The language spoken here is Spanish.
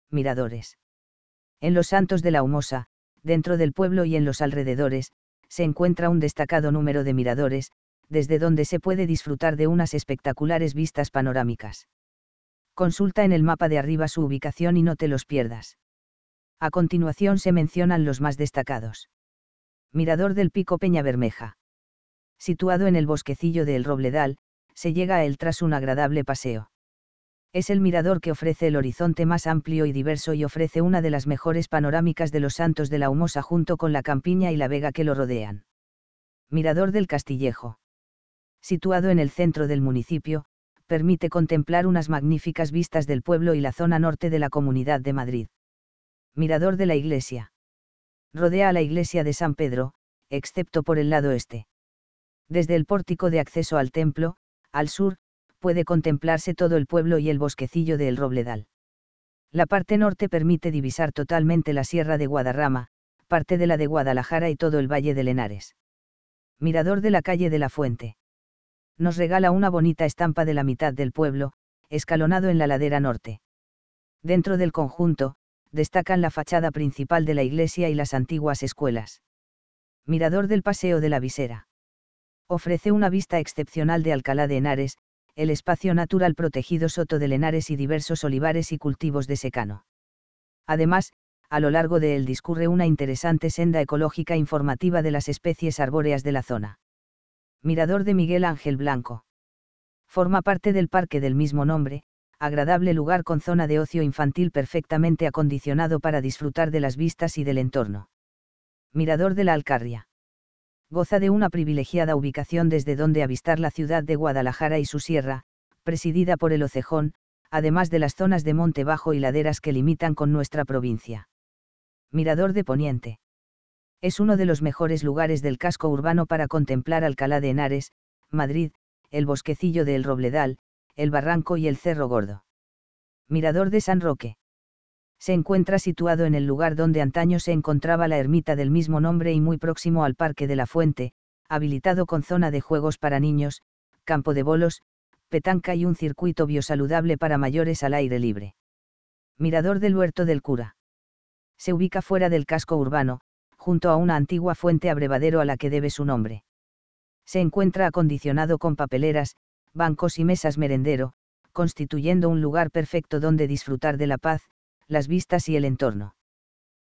miradores. En los Santos de la Humosa, dentro del pueblo y en los alrededores, se encuentra un destacado número de miradores, desde donde se puede disfrutar de unas espectaculares vistas panorámicas. Consulta en el mapa de arriba su ubicación y no te los pierdas. A continuación se mencionan los más destacados. Mirador del Pico Peñabermeja. Situado en el bosquecillo de El Robledal, se llega a él tras un agradable paseo. Es el mirador que ofrece el horizonte más amplio y diverso y ofrece una de las mejores panorámicas de los Santos de la Humosa junto con la campiña y la vega que lo rodean. Mirador del Castillejo. Situado en el centro del municipio, permite contemplar unas magníficas vistas del pueblo y la zona norte de la Comunidad de Madrid. Mirador de la Iglesia. Rodea a la iglesia de San Pedro, excepto por el lado este. Desde el pórtico de acceso al templo, al sur, puede contemplarse todo el pueblo y el bosquecillo de El Robledal. La parte norte permite divisar totalmente la Sierra de Guadarrama, parte de la de Guadalajara y todo el Valle del Henares. Mirador de la calle de la Fuente. Nos regala una bonita estampa de la mitad del pueblo, escalonado en la ladera norte. Dentro del conjunto, destacan la fachada principal de la iglesia y las antiguas escuelas. Mirador del Paseo de la Visera. Ofrece una vista excepcional de Alcalá de Henares, el espacio natural protegido Soto del Henares y diversos olivares y cultivos de secano. Además, a lo largo de él discurre una interesante senda ecológica informativa de las especies arbóreas de la zona. Mirador de Miguel Ángel Blanco. Forma parte del parque del mismo nombre, agradable lugar con zona de ocio infantil perfectamente acondicionado para disfrutar de las vistas y del entorno. Mirador de la Alcarria. Goza de una privilegiada ubicación desde donde avistar la ciudad de Guadalajara y su sierra, presidida por el Ocejón, además de las zonas de monte bajo y laderas que limitan con nuestra provincia. Mirador de Poniente. Es uno de los mejores lugares del casco urbano para contemplar Alcalá de Henares, Madrid, el bosquecillo de El Robledal, el Barranco y el Cerro Gordo. Mirador de San Roque. Se encuentra situado en el lugar donde antaño se encontraba la ermita del mismo nombre y muy próximo al Parque de la Fuente, habilitado con zona de juegos para niños, campo de bolos, petanca y un circuito biosaludable para mayores al aire libre. Mirador del Huerto del Cura. Se ubica fuera del casco urbano, junto a una antigua fuente abrevadero a la que debe su nombre. Se encuentra acondicionado con papeleras, bancos y mesas merendero, constituyendo un lugar perfecto donde disfrutar de la paz, las vistas y el entorno.